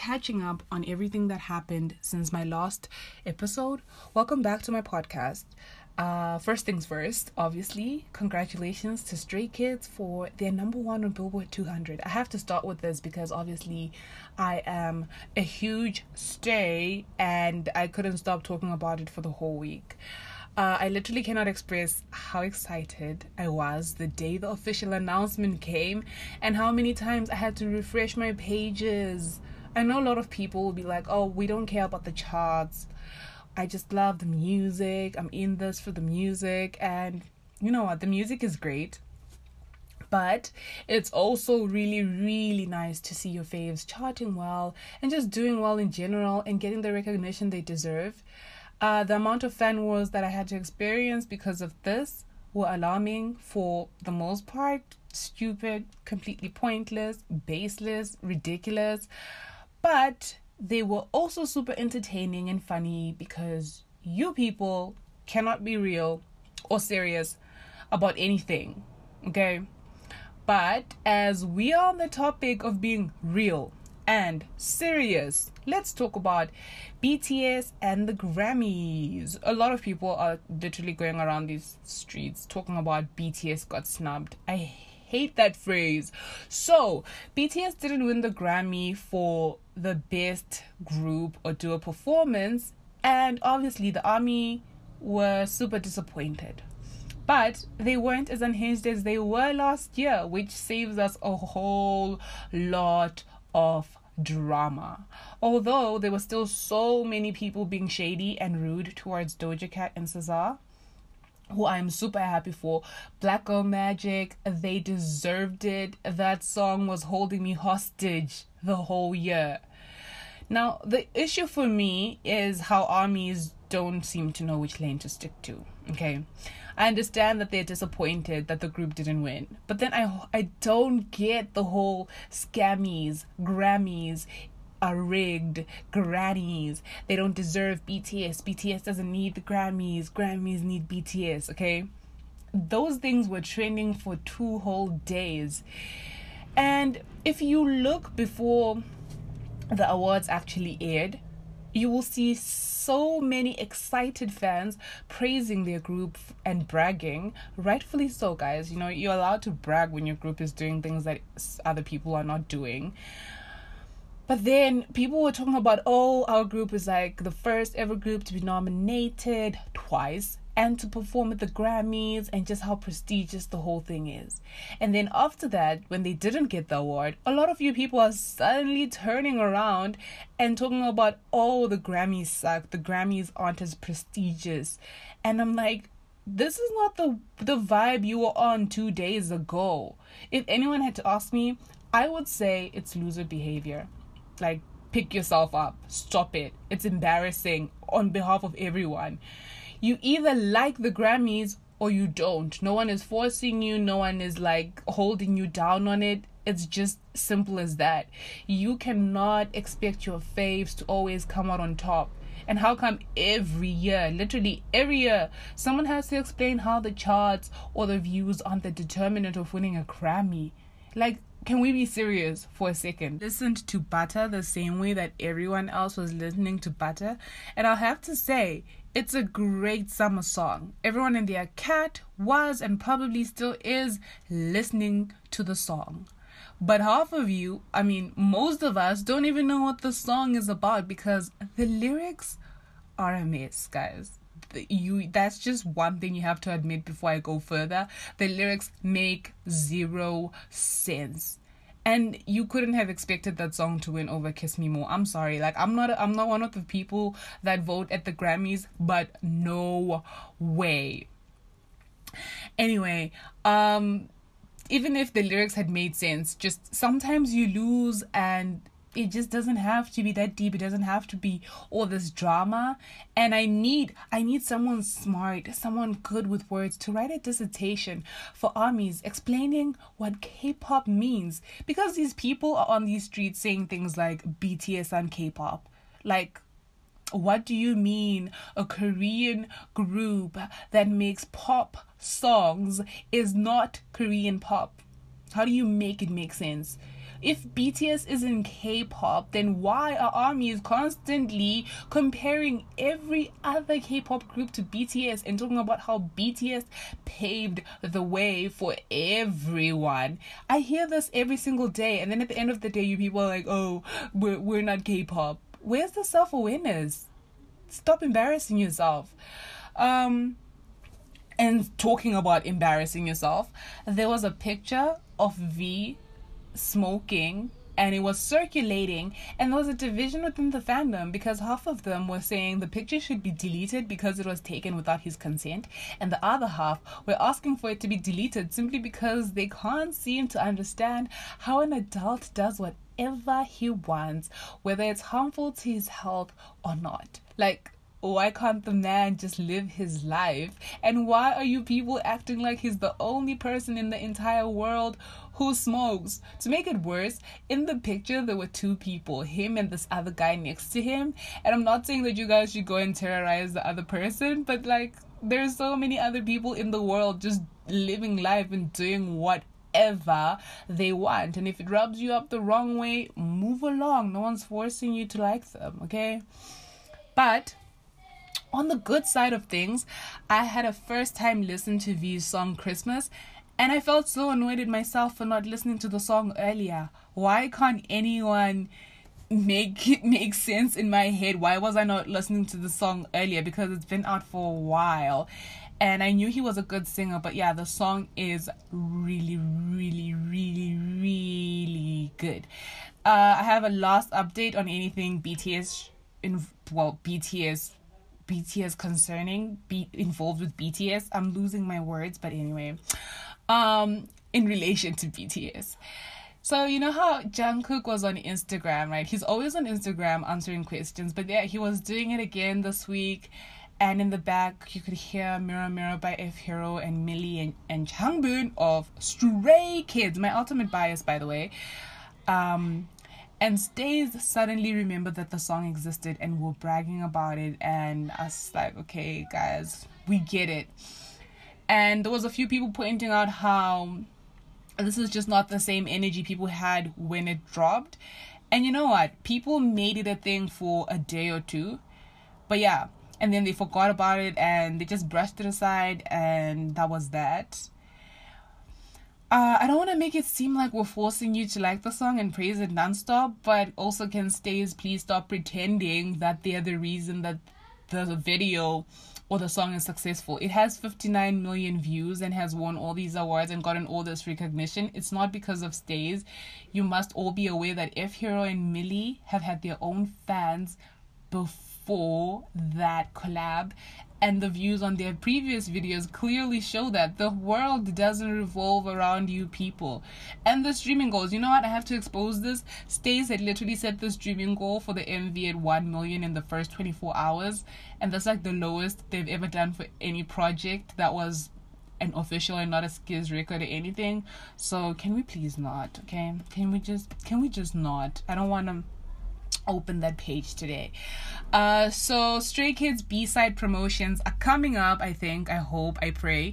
catching up on everything that happened since my last episode. Welcome back to my podcast. First things first, obviously, congratulations to Stray Kids for their number one on Billboard 200. I have to start with this because obviously I am a huge Stray and I couldn't stop talking about it for the whole week. I literally cannot express how excited I was the day the official announcement came and how many times I had to refresh my pages. I know a lot of people will be like, oh, we don't care about the charts. I just love the music. I'm in this for the music. And you know what? The music is great. But it's also really, really nice to see your faves charting well and just doing well in general and getting the recognition they deserve. The amount of fan wars that I had to experience because of this were alarming for the most part. Stupid, completely pointless, baseless, ridiculous. But they were also super entertaining and funny because you people cannot be real or serious about anything, okay? But as we are on the topic of being real and serious, let's talk about BTS and the Grammys. A lot of people are literally going around these streets talking about BTS got snubbed. I hate that phrase. So, BTS didn't win the Grammy for the best group or duo performance, and obviously the ARMY were super disappointed. But they weren't as unhinged as they were last year, which saves us a whole lot of drama. Although there were still so many people being shady and rude towards Doja Cat and SZA, who I'm super happy for. Black Girl Magic, they deserved it. That song was holding me hostage the whole year. Now, the issue for me is how ARMYs don't seem to know which lane to stick to, okay? I understand that they're disappointed that the group didn't win. But then I don't get the whole scammies, Grammys are rigged, grannies. They don't deserve BTS. BTS doesn't need the Grammys. Grammys need BTS, okay? Those things were trending for 2 whole days. And if you look before the awards actually aired, you will see so many excited fans praising their group and bragging. Rightfully so, guys. You know, you're allowed to brag when your group is doing things that other people are not doing. But then people were talking about, oh, our group is like the first ever group to be nominated twice and to perform at the Grammys and just how prestigious the whole thing is. And then after that, when they didn't get the award, a lot of you people are suddenly turning around and talking about, oh, the Grammys suck. The Grammys aren't as prestigious. And I'm like, this is not the vibe you were on 2 days ago. If anyone had to ask me, I would say it's loser behavior. Like, pick yourself up. Stop it. It's embarrassing on behalf of everyone. You either like the Grammys or you don't. No one is forcing you. No one is like holding you down on it. It's just simple as that. You cannot expect your faves to always come out on top. And how come every year, literally every year, someone has to explain how the charts or the views aren't the determinant of winning a Grammy? Like, can we be serious for a second? Listened to Butter the same way that everyone else was listening to Butter. And I'll have to say, it's a great summer song. Everyone and their cat was and probably still is listening to the song. But half of you, I mean, most of us don't even know what the song is about because the lyrics are a mess, guys. That's just one thing you have to admit before I go further. The lyrics make 0 sense. And you couldn't have expected that song to win over Kiss Me More. I'm sorry. Like, I'm not one of the people that vote at the Grammys, but no way. Anyway, even if the lyrics had made sense, just sometimes you lose and it just doesn't have to be that deep. It doesn't have to be all this drama. And I need someone smart, someone good with words to write a dissertation for ARMYs explaining what K-pop means. Because these people are on these streets saying things like BTS and K-pop. Like, what do you mean a Korean group that makes pop songs is not Korean pop? How do you make it make sense? If BTS is in K-pop, then why are armies constantly comparing every other K-pop group to BTS and talking about how BTS paved the way for everyone? I hear this every single day, and then at the end of the day, you people are like, oh, we're not K-pop. Where's the self-awareness? Stop embarrassing yourself. And talking about embarrassing yourself, there was a picture of V smoking, and it was circulating, and there was a division within the fandom because half of them were saying the picture should be deleted because it was taken without his consent, and the other half were asking for it to be deleted simply because they can't seem to understand how an adult does whatever he wants, whether it's harmful to his health or not. Like, why can't the man just live his life? And why are you people acting like he's the only person in the entire world who smokes? To make it worse, in the picture there were two people, him and this other guy next to him. And I'm not saying that you guys should go and terrorize the other person, but like, there's so many other people in the world just living life and doing whatever they want. And if it rubs you up the wrong way, move along. No one's forcing you to like them, okay? But on the good side of things, I had a first time listen to V's song Christmas, and I felt so annoyed at myself for not listening to the song earlier. Why can't anyone make it make sense in my head? Why was I not listening to the song earlier? Because it's been out for a while, and I knew he was a good singer, but yeah, the song is really, really, really, really good. I have a last update on anything BTS concerning, involved with BTS. I'm losing my words, but anyway, in relation to BTS. So you know how Jungkook was on Instagram, right? He's always on Instagram answering questions, but yeah, he was doing it again this week. And in the back, you could hear Mirror Mirror by F Hero and Millie and Changbin of Stray Kids. My ultimate bias, by the way. And Stays suddenly remembered that the song existed and were bragging about it. And I was like, okay, guys, we get it. And there was a few people pointing out how this is just not the same energy people had when it dropped. And you know what? People made it a thing for a day or two. But yeah, and then they forgot about it and they just brushed it aside, and that was that. I don't want to make it seem like we're forcing you to like the song and praise it nonstop, but also can Stays please stop pretending that they're the reason that the video or the song is successful. It has 59 million views and has won all these awards and gotten all this recognition. It's not because of Stays. You must all be aware that F Hero and Millie have had their own fans before that collab, and the views on their previous videos clearly show that the world doesn't revolve around you people. And the streaming goals, you know what, I have to expose this. Stays had literally set the streaming goal for the MV at 1 million in the first 24 hours, and that's like the lowest they've ever done for any project that was an official and not a Skiz record or anything. So can we please not, okay? Can we just not? I don't want to open that page today. So Stray Kids B-side promotions are coming up, I think, I hope, I pray.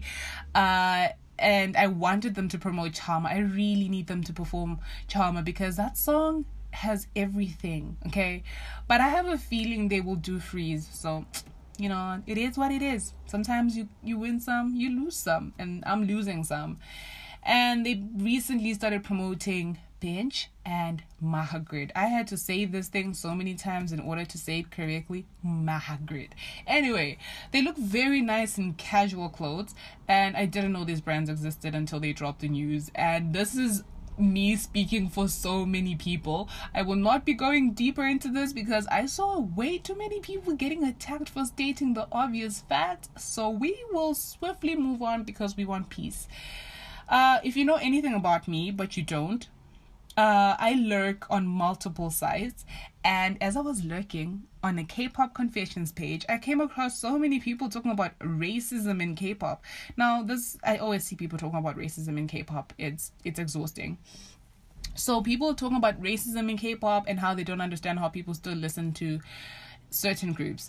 And I wanted them to promote Charmer. I really need them to perform Charmer because that song has everything, okay? But I have a feeling they will do Freeze, so you know, it is what it is. Sometimes you win some, you lose some, and I'm losing some. And they recently started promoting Bench and Mahagrid. I had to say this thing so many times in order to say it correctly. Mahagrid. Anyway, they look very nice in casual clothes, and I didn't know these brands existed until they dropped the news. And this is me speaking for so many people. I will not be going deeper into this because I saw way too many people getting attacked for stating the obvious fact. So we will swiftly move on because we want peace. If you know anything about me, but you don't, I lurk on multiple sites, and as I was lurking on a K-pop confessions page, I came across so many people talking about racism in K-pop. Now, I always see people talking about racism in K-pop. It's exhausting. So people talking about racism in K-pop and how they don't understand how people still listen to certain groups.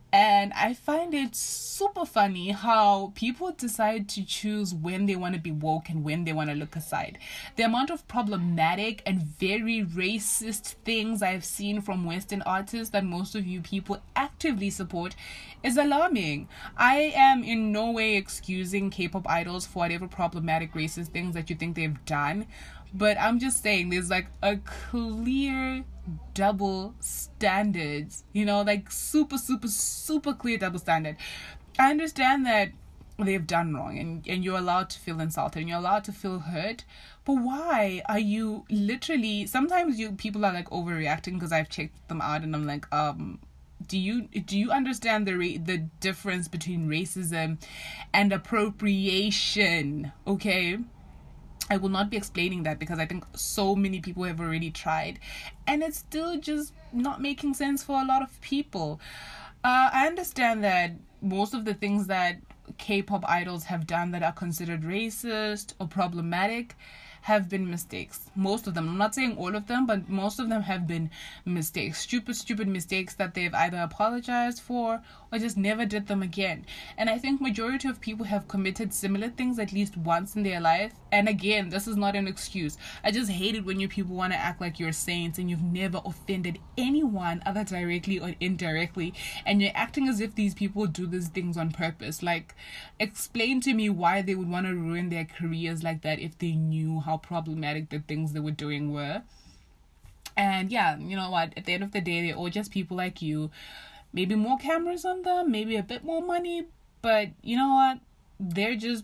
And I find it super funny how people decide to choose when they want to be woke and when they want to look aside. The amount of problematic and very racist things I've seen from Western artists that most of you people actively support is alarming. I am in no way excusing K-pop idols for whatever problematic racist things that you think they've done. But I'm just saying there's like a clear double standards, like super clear double standard. I understand that they've done wrong and you're allowed to feel insulted and you're allowed to feel hurt, but why are you literally, sometimes people are like overreacting because I've checked them out and I'm like, do you understand the difference between racism and appropriation? Okay, I will not be explaining that because I think so many people have already tried and it's still just not making sense for a lot of people. I understand that most of the things that K-pop idols have done that are considered racist or problematic have been mistakes. Most of them. I'm not saying all of them, but most of them have been mistakes. Stupid mistakes that they've either apologized for or just never did them again. And I think majority of people have committed similar things at least once in their life. And again, this is not an excuse. I just hate it when you people want to act like you're saints and you've never offended anyone either directly or indirectly. And you're acting as if these people do these things on purpose. Like, explain to me why they would want to ruin their careers like that if they knew how problematic the things they were doing were. And yeah, you know what? At the end of the day, they're all just people like you. Maybe more cameras on them, maybe a bit more money, but you know what? They're just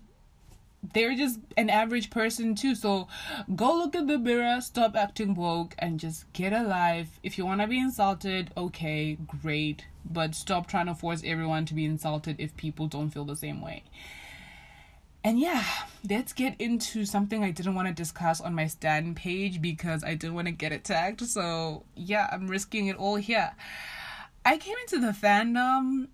an average person too. So go look at the mirror, stop acting woke, and just get a life. If you want to be insulted, okay, great, but stop trying to force everyone to be insulted if people don't feel the same way. And yeah, let's get into something I didn't want to discuss on my Stan page because I didn't want to get attacked. So yeah, I'm risking it all here. I came into the fandom,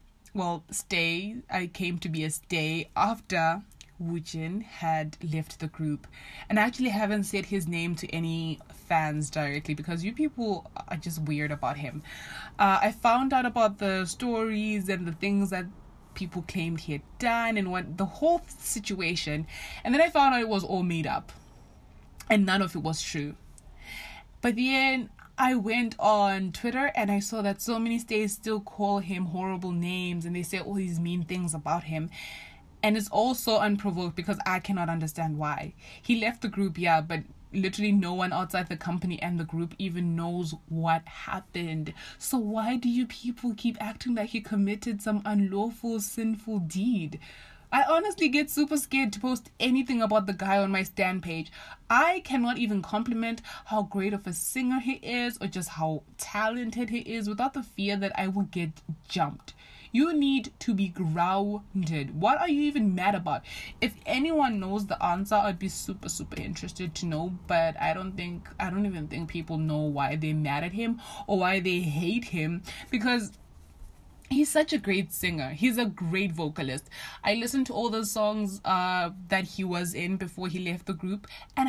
I came to be a stay after Woojin had left the group. And I actually haven't said his name to any fans directly because you people are just weird about him. I found out about the stories and the things that people claimed he had done and what the whole situation. And then I found out it was all made up. And none of it was true. But then I went on Twitter and I saw that so many stays still call him horrible names and they say all these mean things about him. And it's all so unprovoked because I cannot understand why. He left the group, yeah, but literally no one outside the company and the group even knows what happened. So why do you people keep acting like he committed some unlawful, sinful deed? I honestly get super scared to post anything about the guy on my Stan page. I cannot even compliment how great of a singer he is or just how talented he is without the fear that I will get jumped. You need to be grounded. What are you even mad about? If anyone knows the answer, I'd be super interested to know. But I don't even think people know why they're mad at him or why they hate him, because he's such a great singer. He's a great vocalist. I listened to all the songs that he was in before he left the group,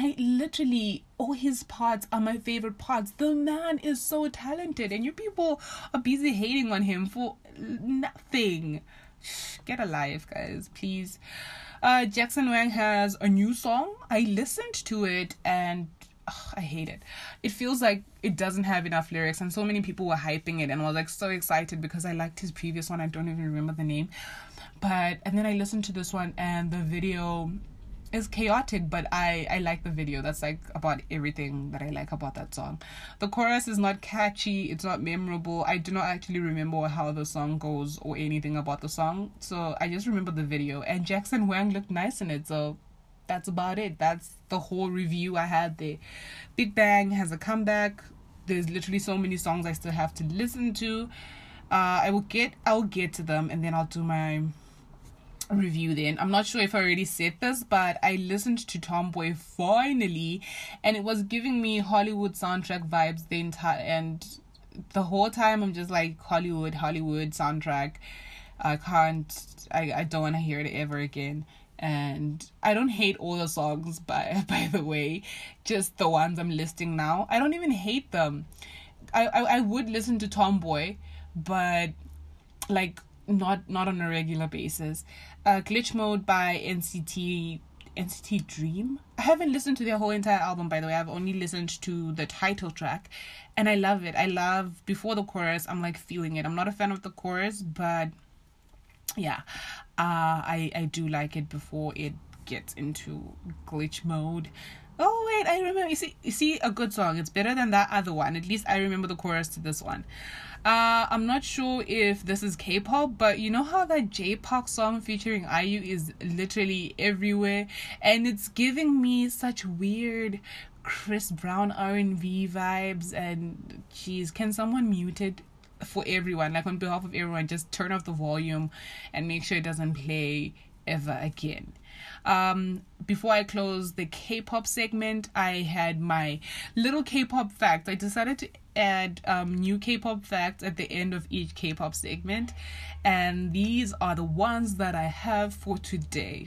and all his parts are my favorite parts. The man is so talented, and you people are busy hating on him for nothing. Get a life, guys, please. Jackson Wang has a new song. I listened to it and I hate it. It feels like it doesn't have enough lyrics, and so many people were hyping it, and I was like so excited because I liked his previous one. I don't even remember the name, and then I listened to this one and the video is chaotic, but I like the video. That's like about everything that I like about that song. The chorus is not catchy, it's not memorable. I do not actually remember how the song goes or anything about the song, so I just remember the video, and Jackson Wang looked nice in it, so that's about it. That's the whole review I had there. Big Bang has a comeback. There's literally so many songs I still have to listen to. I'll get to them and then I'll do my review then. I'm not sure if I already said this, but I listened to Tomboy finally, and it was giving me Hollywood soundtrack vibes and the whole time I'm just like, Hollywood soundtrack. I don't want to hear it ever again. And I don't hate all the songs, by the way, just the ones I'm listing now. I don't even hate them. I would listen to Tomboy, but like not on a regular basis. Glitch Mode by NCT Dream. I haven't listened to their whole entire album, by the way. I've only listened to the title track, and I love it. I love before the chorus. I'm like feeling it. I'm not a fan of the chorus, but yeah, I do like it before it gets into glitch mode. Oh wait, I remember. You see, a good song. It's better than that other one. At least I remember the chorus to this one. I'm not sure if this is K-pop, but you know how that J-Park song featuring IU is literally everywhere, and it's giving me such weird Chris Brown R&B vibes. And geez, can someone mute it for everyone? Like, on behalf of everyone, just turn off the volume and make sure it doesn't play ever again. Before I close the K-pop segment, I had my little K-pop facts. I decided to add new K-pop facts at the end of each K-pop segment, and these are the ones that I have for today.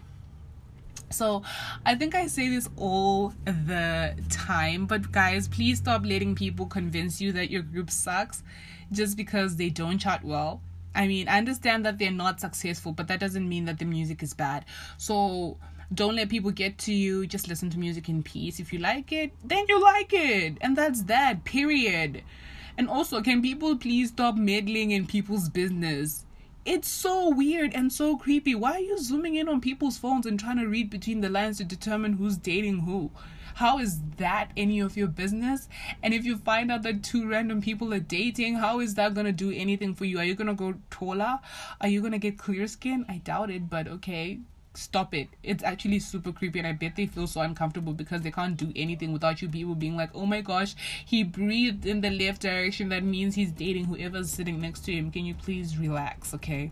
So I think I say this all the time, but guys, please stop letting people convince you that your group sucks just because they don't chart well. I mean, I understand that they're not successful, but that doesn't mean that the music is bad. So don't let people get to you. Just listen to music in peace. If you like it, then you like it. And that's that, period. And also, can people please stop meddling in people's business? It's so weird and so creepy. Why are you zooming in on people's phones and trying to read between the lines to determine who's dating who? How is that any of your business? And if you find out that two random people are dating, how is that going to do anything for you? Are you going to go taller? Are you going to get clear skin? I doubt it, but okay. Stop it. It's actually super creepy, and I bet they feel so uncomfortable because they can't do anything without you people being like, oh my gosh, he breathed in the left direction. That means he's dating whoever's sitting next to him. Can you please relax, okay?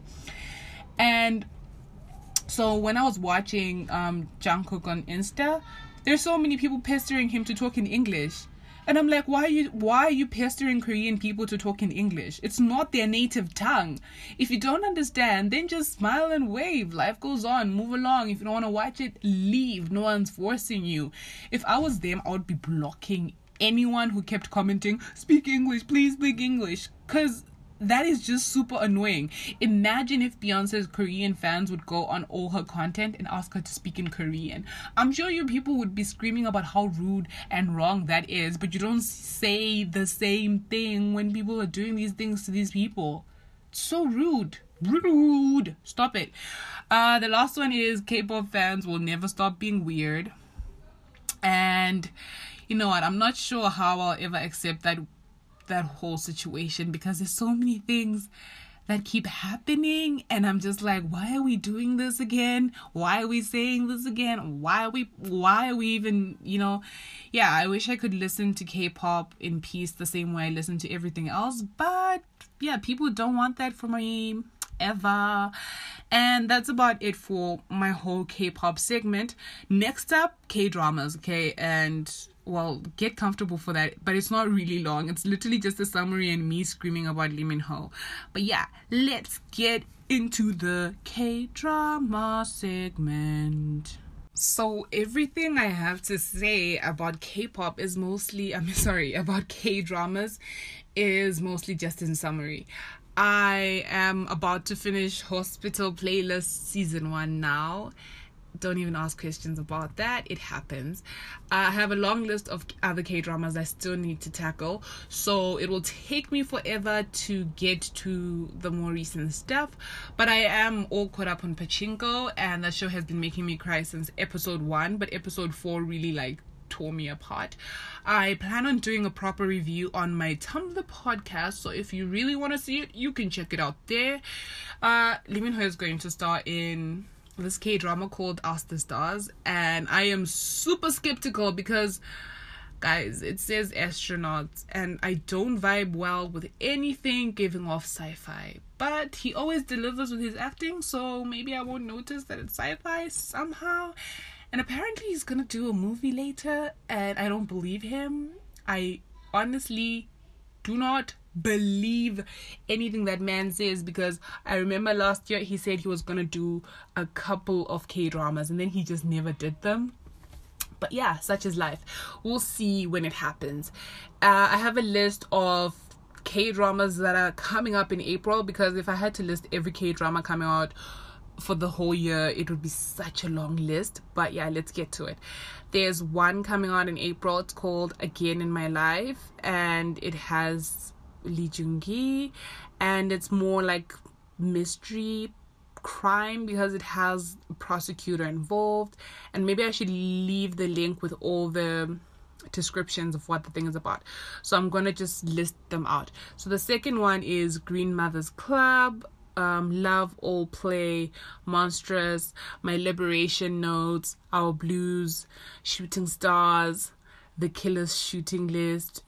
And so when I was watching Jungkook on Insta, there's so many people pestering him to talk in English. And I'm like, why are you pestering Korean people to talk in English? It's not their native tongue. If you don't understand, then just smile and wave. Life goes on. Move along. If you don't want to watch it, leave. No one's forcing you. If I was them, I would be blocking anyone who kept commenting, speak English, please speak English. Because that is just super annoying. Imagine if Beyonce's Korean fans would go on all her content and ask her to speak in Korean. I'm sure you people would be screaming about how rude and wrong that is, but you don't say the same thing when people are doing these things to these people. It's so rude. Rude. Stop it. The last one is K-pop fans will never stop being weird. And you know what? I'm not sure how I'll ever accept that whole situation, because there's so many things that keep happening, and I'm just like, why are we doing this again? Why are we saying this again? Why are we even, yeah, I wish I could listen to K-pop in peace the same way I listen to everything else, but yeah, people don't want that from me ever. And that's about it for my whole K-pop segment. Next up, K-dramas, okay? And well, get comfortable for that, but it's not really long. It's literally just a summary and me screaming about Lee Min-ho. But yeah, let's get into the K-drama segment. So everything I have to say about K-pop is mostly, about K-dramas is mostly just in summary. I am about to finish Hospital Playlist Season 1 now. Don't even ask questions about that. It happens. I have a long list of other K-dramas I still need to tackle, so it will take me forever to get to the more recent stuff. But I am all caught up on Pachinko, and that show has been making me cry since episode 1, but episode 4 really tore me apart. I plan on doing a proper review on my Tumblr podcast, so if you really want to see it, you can check it out there. Lee Min-ho is going to star in this K-drama called Ask the Stars, and I am super skeptical because, guys, it says astronauts, and I don't vibe well with anything giving off sci-fi, but he always delivers with his acting, so maybe I won't notice that it's sci-fi somehow. And apparently he's gonna do a movie later, and I don't believe him. I honestly do not believe anything that man says, because I remember last year he said he was gonna do a couple of K-dramas and then he just never did them. But yeah, such is life. We'll see when it happens. I have a list of K-dramas that are coming up in April, because if I had to list every K-drama coming out for the whole year, it would be such a long list. But yeah, let's get to it. There's one coming out in April. It's called Again in My Life, and it has Lee Joon-gi, and it's more like mystery crime because it has a prosecutor involved. And maybe I should leave the link with all the descriptions of what the thing is about, so I'm gonna just list them out. So the second one is Green Mothers Club, Love All Play, Monstrous, My Liberation Notes, Our Blues, Shooting Stars, The Killer's Shooting List,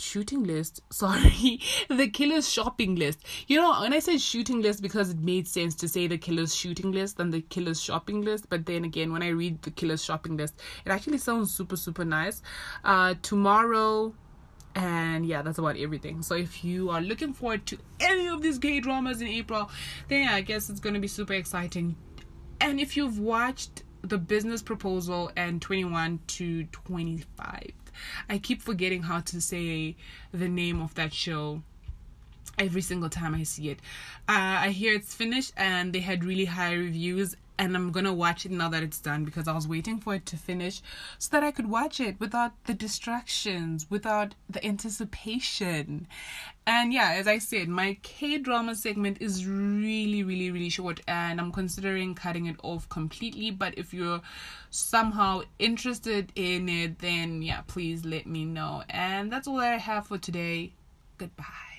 The Killer's Shopping List. You know, when I said shooting list, because it made sense to say The Killer's Shooting List than The Killer's Shopping List, but then again, when I read The Killer's Shopping List, it actually sounds super, super nice. Tomorrow, and yeah, that's about everything. So if you are looking forward to any of these K-dramas in April, then yeah, I guess it's gonna be super exciting. And if you've watched The Business Proposal and 21 to 25, I keep forgetting how to say the name of that show every single time I see it. I hear it's finished and they had really high reviews, and I'm gonna watch it now that it's done, because I was waiting for it to finish so that I could watch it without the distractions, without the anticipation. And yeah, as I said, my K-drama segment is really, really, really short, and I'm considering cutting it off completely. But if you're somehow interested in it, then yeah, please let me know. And that's all I have for today. Goodbye.